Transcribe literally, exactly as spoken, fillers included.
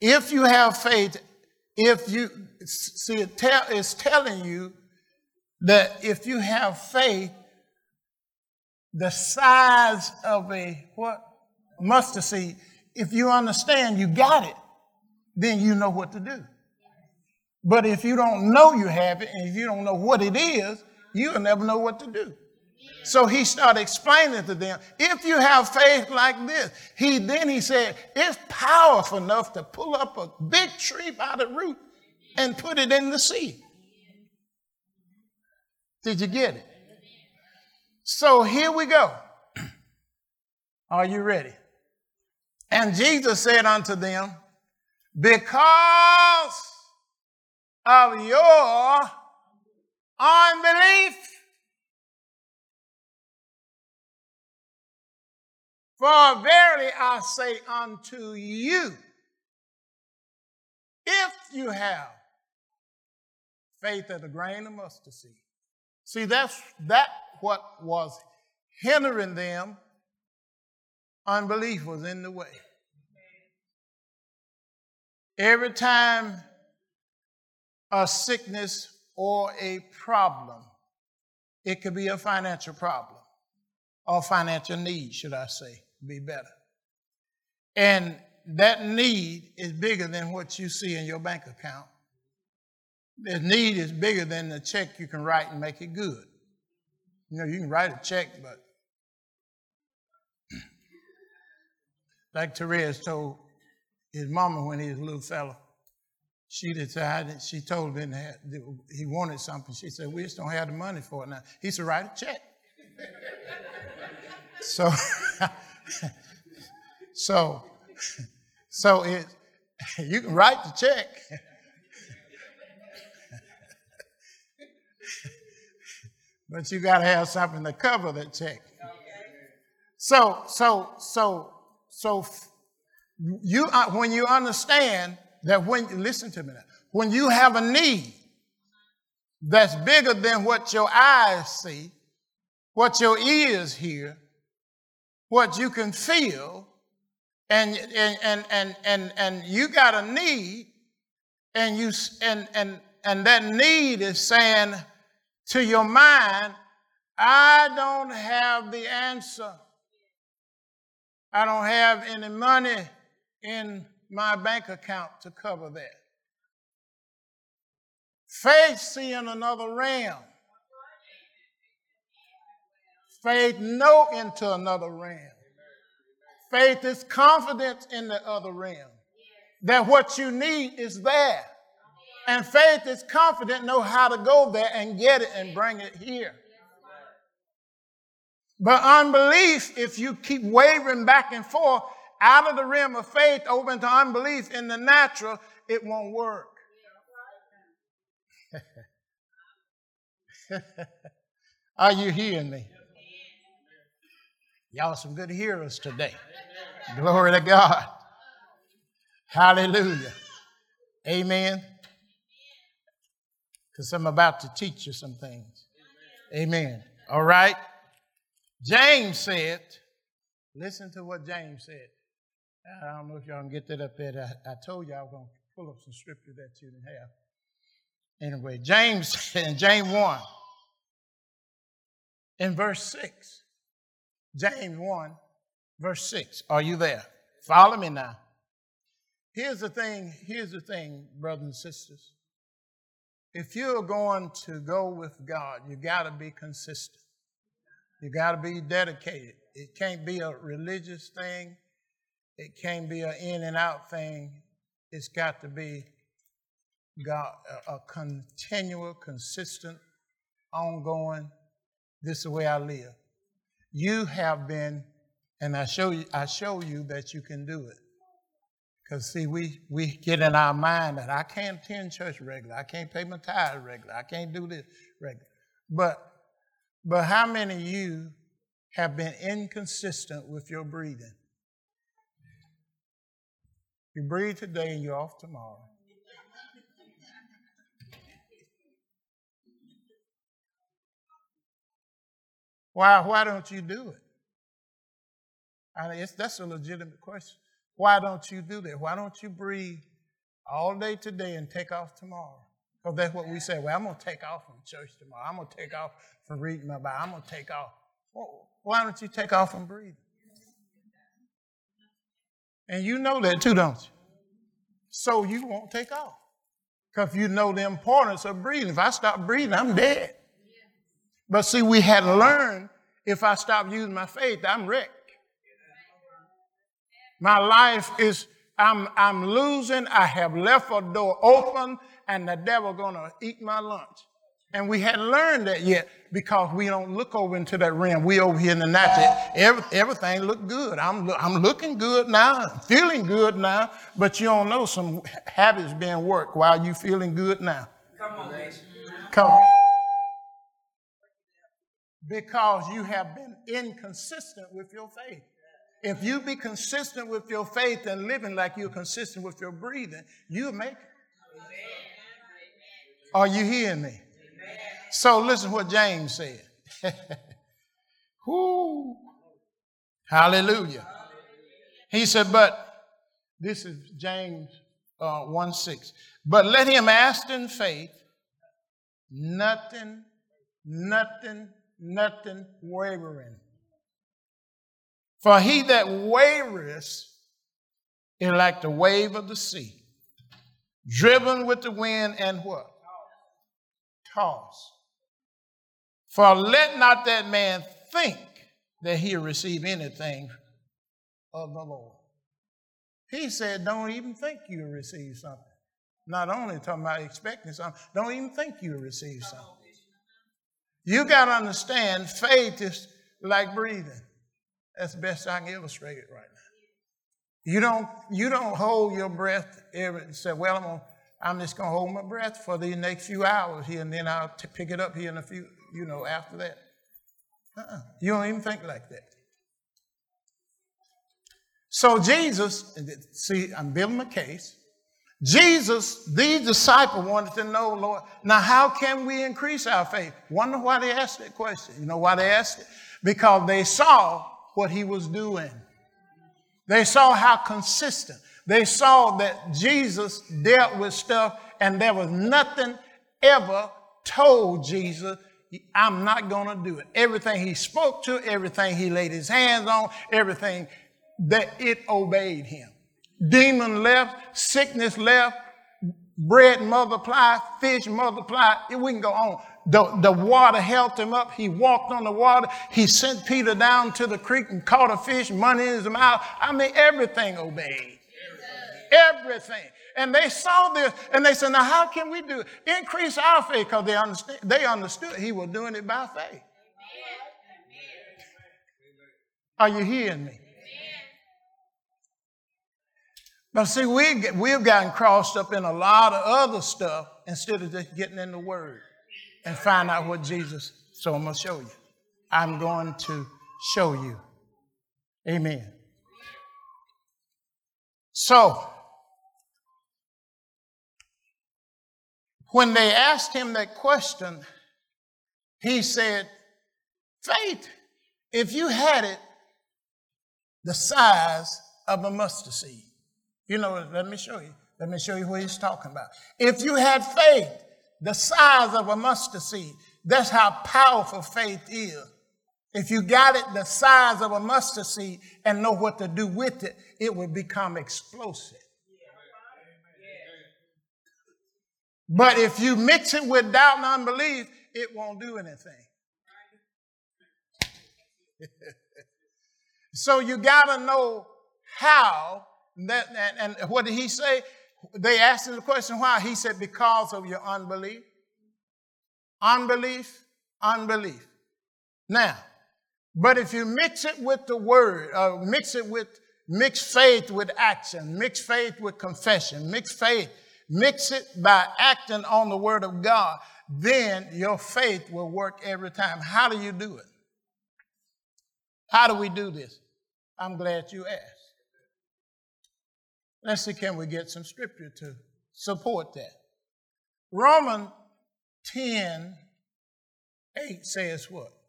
If you have faith, if you see it tell, it's telling you that if you have faith, the size of a what? Mustard seed, if you understand you got it, then you know what to do. But if you don't know you have it, and if you don't know what it is, you'll never know what to do. So he started explaining to them, if you have faith like this, he then he said, it's powerful enough to pull up a big tree by the root and put it in the sea. Did you get it? So here we go. Are you ready? And Jesus said unto them, because of your unbelief, for verily I say unto you, if you have faith of a grain of mustard seed. See, that's that what was hindering them. Unbelief was in the way. Every time a sickness or a problem, it could be a financial problem or financial need, should I say, be better. And that need is bigger than what you see in your bank account. The need is bigger than the check you can write and make it good. You know, you can write a check, but like Therese told his mama when he was a little fella, she decided, she told him that he wanted something. She said, we just don't have the money for it now. He said, write a check. so, so, so it, you can write the check. But you got to have something to cover that check. So, so, so, so you uh, when you understand that when, listen to me now, when you have a need that's bigger than what your eyes see, what your ears hear, what you can feel, and and and and and, and you got a need, and you and and and that need is saying to your mind, I don't have the answer. I don't have any money in my bank account to cover that. Faith see in another realm. Faith know into another realm. Faith is confident in the other realm. That what you need is there. And faith is confident, know how to go there and get it and bring it here. But unbelief, if you keep wavering back and forth out of the realm of faith over into unbelief in the natural, it won't work. Are you hearing me? Y'all some good hearers today. Glory to God. Hallelujah. Amen. Because I'm about to teach you some things. Amen. All right. James said, listen to what James said. I don't know if y'all can get that up there. I, I told you I was going to pull up some scripture that you didn't have. Anyway, James in James one, in verse six. James one, verse six. Are you there? Follow me now. Here's the thing, here's the thing, brothers and sisters. If you're going to go with God, you got to be consistent. You got to be dedicated. It can't be a religious thing. It can't be an in and out thing. It's got to be God, a, a continual, consistent, ongoing, this is the way I live. You have been, and I show you, I show you that you can do it. Because, see, we, we get in our mind that I can't attend church regular. I can't pay my tithe regular. I can't do this regular. But, but how many of you have been inconsistent with your breathing? You breathe today and you're off tomorrow. Why, why don't you do it? I mean, it's, that's a legitimate question. Why don't you do that? Why don't you breathe all day today and take off tomorrow. Because that's what we say. Well, I'm going to take off from church tomorrow. I'm going to take off from reading my Bible. I'm going to take off. Well, why don't you take off from breathing? And you know that too, don't you? So you won't take off. Because you know the importance of breathing. If I stop breathing, I'm dead. But see, we had learned if I stop using my faith, I'm wrecked. My life is, I'm, I'm losing. I have left a door open and the devil going to eat my lunch. And we hadn't learned that yet because we don't look over into that realm. We over here in the natural. Every, everything look good. I'm, I'm looking good now. I'm feeling good now. But you don't know some habits being worked while you feeling good now. Come on, man. Come on. Because you have been inconsistent with your faith. If you be consistent with your faith and living like you're consistent with your breathing, you'll make it. Are you hearing me? So listen to what James said. Whoo. Hallelujah. He said, but this is James uh, one six. But let him ask in faith, nothing, nothing, nothing wavering. For he that wavereth is like the wave of the sea, driven with the wind and what? Tossed. For let not that man think that he'll receive anything of the Lord. He said, don't even think you'll receive something. Not only talking about expecting something, don't even think you'll receive something. You got to understand, faith is like breathing. That's the best I can illustrate it right now. You don't, you don't hold your breath every, say, well, I'm, gonna, I'm just going to hold my breath for the next few hours here, and then I'll t- pick it up here in a few, you know, after that. Uh-uh. You don't even think like that. So Jesus, see, I'm building my case. Jesus, these disciples wanted to know, Lord, now how can we increase our faith? Wonder why they asked that question. You know why they asked it? Because they saw what he was doing. They saw how consistent. They saw that Jesus dealt with stuff and there was nothing ever told Jesus, I'm not going to do it. Everything he spoke to, everything he laid his hands on, everything, that it obeyed him. Demon left, sickness left, bread multiplied, fish multiplied. We can go on. The, the water helped him up. He walked on the water. He sent Peter down to the creek and caught a fish, money in his mouth. I mean, everything obeyed. Everything. And they saw this and they said, now how can we do it? Increase our faith, because they understood, they understood he was doing it by faith. Are you hearing me? But see, we, we've gotten crossed up in a lot of other stuff instead of just getting in the Word and find out what Jesus. So I'm going to show you. I'm going to show you. Amen. So, when they asked him that question, he said, faith, if you had it the size of a mustard seed. You know, let me show you. Let me show you what he's talking about. If you had faith the size of a mustard seed, that's how powerful faith is. If you got it the size of a mustard seed and know what to do with it, it will become explosive. But if you mix it with doubt and unbelief, it won't do anything. So you got to know how. That, and, and what did he say? They asked him the question, why? He said, because of your unbelief. Unbelief, unbelief. Now, but if you mix it with the word, uh, mix it with, mix faith with action, mix faith with confession, mix faith, mix it by acting on the word of God, then your faith will work every time. How do you do it? How do we do this? I'm glad you asked. Let's see, can we get some scripture to support that? Romans ten eight says what?